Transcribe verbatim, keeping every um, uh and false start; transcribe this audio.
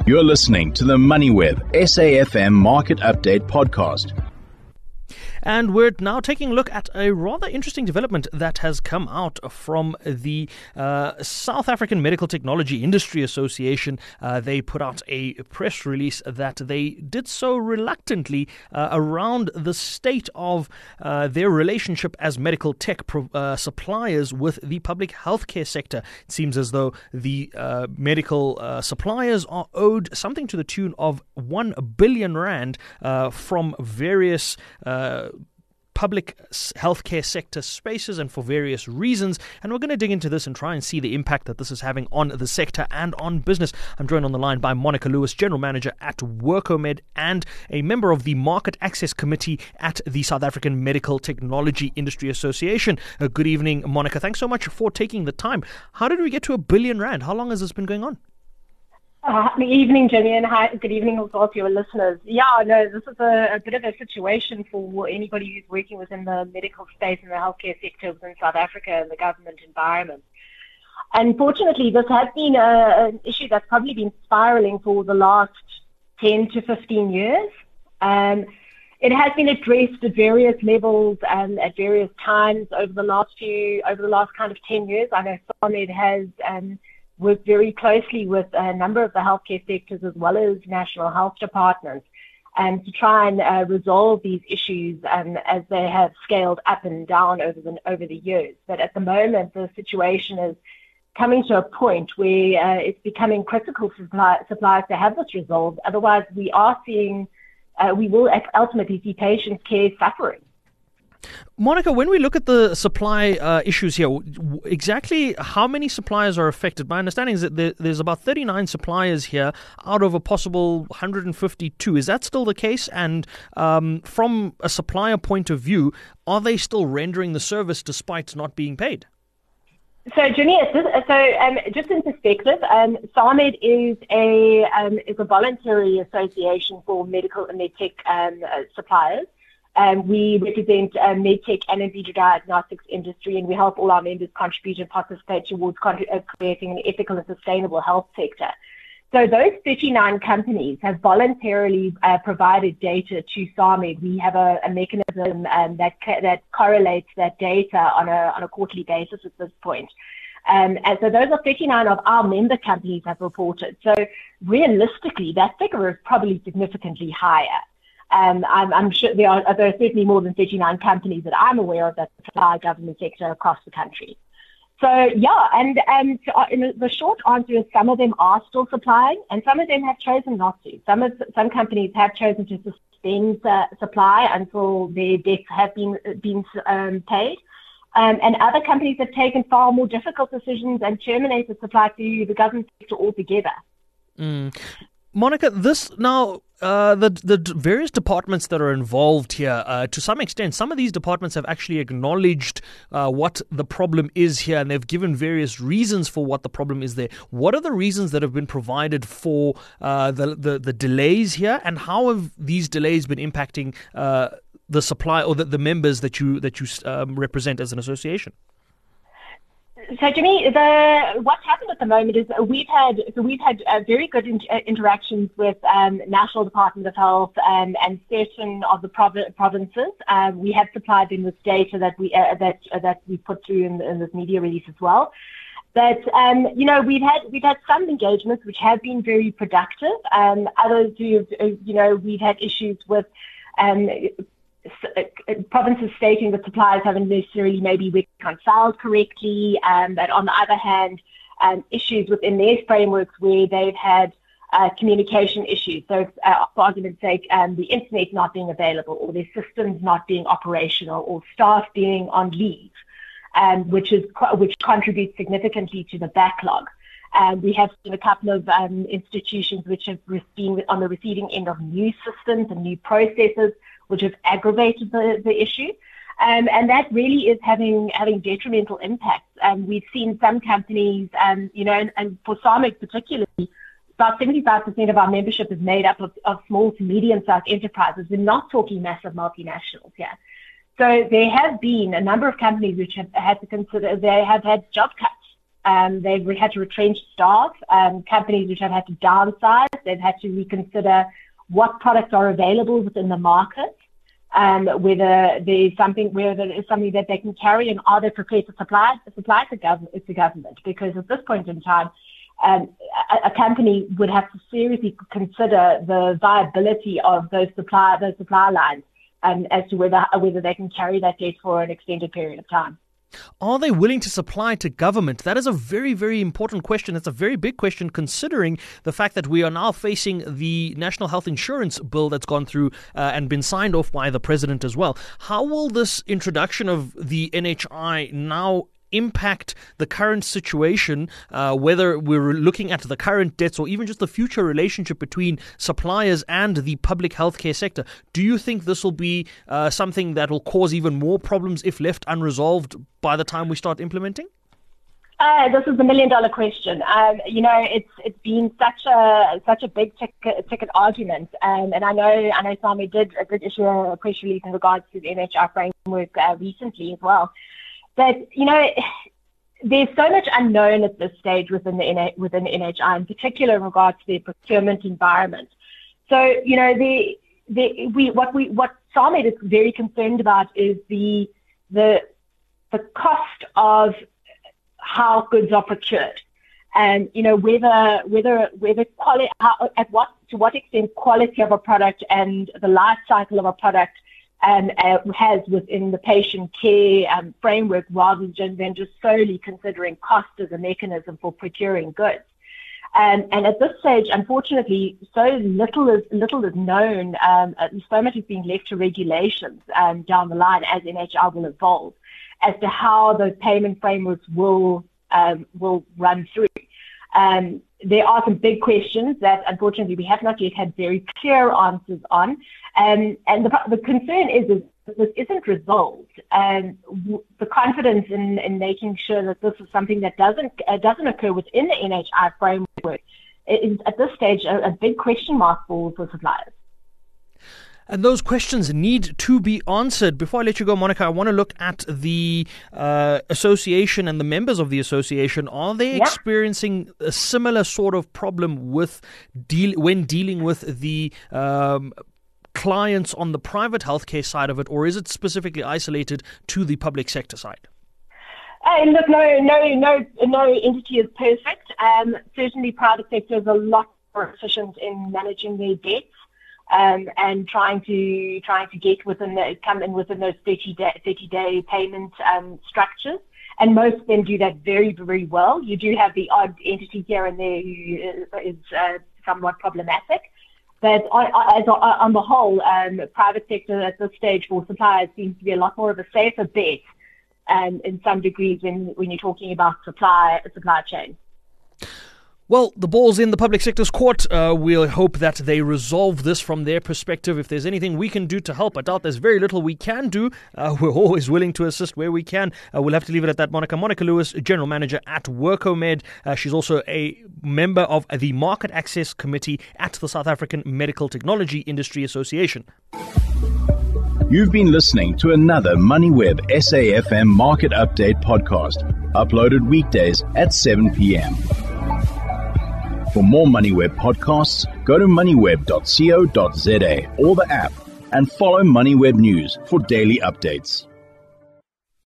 You're listening to the MoneyWeb S A F M Market Update Podcast. And we're now taking a look at a rather interesting development that has come out from the uh, South African Medical Technology Industry Association. Uh, they put out a press release that they did so reluctantly uh, around the state of uh, their relationship as medical tech pro- uh, suppliers with the public healthcare sector. It seems as though the uh, medical uh, suppliers are owed something to the tune of one billion rand uh, from various uh, public healthcare sector spaces and for various reasons. And we're going to dig into this and try and see the impact that this is having on the sector and on business. I'm joined on the line by Monica Lewis, General Manager at Workomed and a member of the Market Access Committee at the South African Medical Technology Industry Association. Uh, good evening, Monica. Thanks so much for taking the time. How did we get to a billion rand? How long has this been going on? Uh, good evening, Jimmy, and hi, good evening also to your listeners. Yeah, no, this is a, a bit of a situation for anybody who's working within the medical space and the healthcare sector within South Africa and the government environment. Unfortunately, this has been a, an issue that's probably been spiraling for the last ten to fifteen years. Um, it has been addressed at various levels and at various times over the last few, over the last kind of ten years. I know SAHMED has um, worked very closely with a number of the healthcare sectors as well as national health departments and to try and uh, resolve these issues um, as they have scaled up and down over the, over the years. But at the moment, the situation is coming to a point where uh, it's becoming critical for supply, suppliers to have this resolved. Otherwise, we are seeing, uh, we will ultimately see patients' care suffering. Monica, when we look at the supply uh, issues here, exactly how many suppliers are affected? My understanding is that there, there's about thirty-nine suppliers here out of a possible one hundred fifty-two. Is that still the case? And um, from a supplier point of view, are they still rendering the service despite not being paid? So, Jimmy, so um, just in perspective, um, SAHMED is a um, is a voluntary association for medical and medtech um, uh, suppliers. Um, we represent uh, medtech and in vitro diagnostics industry, and we help all our members contribute and participate towards con- uh, creating an ethical and sustainable health sector. So those thirty-nine companies have voluntarily uh, provided data to SAHMED. We have a, a mechanism um, that ca- that correlates that data on a on a quarterly basis at this point. Um, and so those are thirty-nine of our member companies have reported. So realistically, that figure is probably significantly higher. Um, I'm, I'm sure there are, there are certainly more than thirty-nine companies that I'm aware of that supply government sector across the country. So, yeah, and, and uh, in the short answer is some of them are still supplying and some of them have chosen not to. Some of some companies have chosen to suspend uh, supply until their debts have been, been um, paid. Um, and other companies have taken far more difficult decisions and terminated supply to the government sector altogether. Mm. Monica, this now, uh, the the various departments that are involved here, uh, to some extent, some of these departments have actually acknowledged uh, what the problem is here, and they've given various reasons for what the problem is there. What are the reasons that have been provided for uh, the, the the delays here, and how have these delays been impacting uh, the supply or the, the members that you that you um, represent as an association? So, Jimmy, the, what's happened at the moment is we've had so we've had uh, very good in, uh, interactions with um, National Department of Health um, and certain of the prov- provinces. Uh, we have supplied them with data that we uh, that uh, that we put through in, in this media release as well. But um, you know, we've had we've had some engagements which have been very productive. Um, others who uh, you know we've had issues with. Um, provinces stating that suppliers haven't necessarily maybe reconciled correctly, um, but on the other hand, um, issues within their frameworks where they've had uh, communication issues. So, uh, for argument's sake, um, the internet not being available or their systems not being operational or staff being on leave, um, which is which contributes significantly to the backlog. Um, we have seen a couple of um, institutions which have been on the receiving end of new systems and new processes, which have aggravated the, the issue. Um, and that really is having having detrimental impacts. Um, we've seen some companies, um, you know, and, and for SAHMED particularly, about seventy-five percent of our membership is made up of, of small to medium-sized enterprises. We're not talking massive multinationals here. So there have been a number of companies which have had to consider, they have had job cuts Um, they've had to retrench staff. Um, companies which have had to downsize, they've had to reconsider what products are available within the market, um, whether there's something, whether there is something that they can carry, and are they prepared to supply supply to government, to government? Because at this point in time, um, a, a company would have to seriously consider the viability of those supply those supply lines, um, as to whether whether they can carry that debt for an extended period of time. Are they willing to supply to government? That is a very, very important question. It's a very big question, considering the fact that we are now facing the National Health Insurance Bill that's gone through uh, and been signed off by the president as well. How will this introduction of the N H I now impact the current situation, uh, whether we're looking at the current debts or even just the future relationship between suppliers and the public healthcare sector? Do you think this will be uh, something that will cause even more problems if left unresolved by the time we start implementing? Uh, this is the million dollar question. Um, you know, it's it's been such a such a big ticket, ticket argument, um, and I know I know SAME did did issue a press release in regards to the N H I framework uh, recently as well. But, you know, there's so much unknown at this stage within the N H, within the N H I, in particular in regards to the procurement environment. So, you know, the the we what we what SAME is very concerned about is the the the cost of how goods are procured, and you know whether whether whether quality how, at what to what extent quality of a product and the life cycle of a product Um, uh, has within the patient care um, framework, rather than just solely considering cost as a mechanism for procuring goods. Um, and at this stage, unfortunately, so little is little is known. Um, so much is being left to regulations um, down the line as N H I will evolve, as to how those payment frameworks will um, will run through. Um, there are some big questions that, unfortunately, we have not yet had very clear answers on. Um, and the, the concern is, is that this isn't resolved. Um, w- the confidence in, in making sure that this is something that doesn't uh, doesn't occur within the N H I framework is, at this stage, a, a big question mark for, for suppliers. And those questions need to be answered. Before I let you go, Monica, I want to look at the uh, association and the members of the association. Are they yeah. experiencing a similar sort of problem with deal when dealing with the um, clients on the private healthcare side of it, or is it specifically isolated to the public sector side? And look, no, no, no, no entity is perfect. Um, certainly, private sector is a lot more efficient in managing their debts. Um, and trying to trying to get within the come in within those thirty day thirty day payment um, structures, and most of them do that very very well. You do have the odd entity here and there who is uh, somewhat problematic, but on, as, on the whole, um, private sector at this stage for suppliers seems to be a lot more of a safer bet, um, in some degrees when when you're talking about supply supply chain. Well, the ball's in the public sector's court. Uh, we'll hope that they resolve this from their perspective. If there's anything we can do to help, I doubt there's very little we can do. Uh, we're always willing to assist where we can. Uh, we'll have to leave it at that, Monica. Monica Lewis, General Manager at Workomed. Uh, she's also a member of the Market Access Committee at the South African Medical Technology Industry Association. You've been listening to another MoneyWeb S A F M Market Update podcast, uploaded weekdays at seven p.m. For more MoneyWeb podcasts, go to moneyweb dot co dot za or the app, and follow MoneyWeb News for daily updates.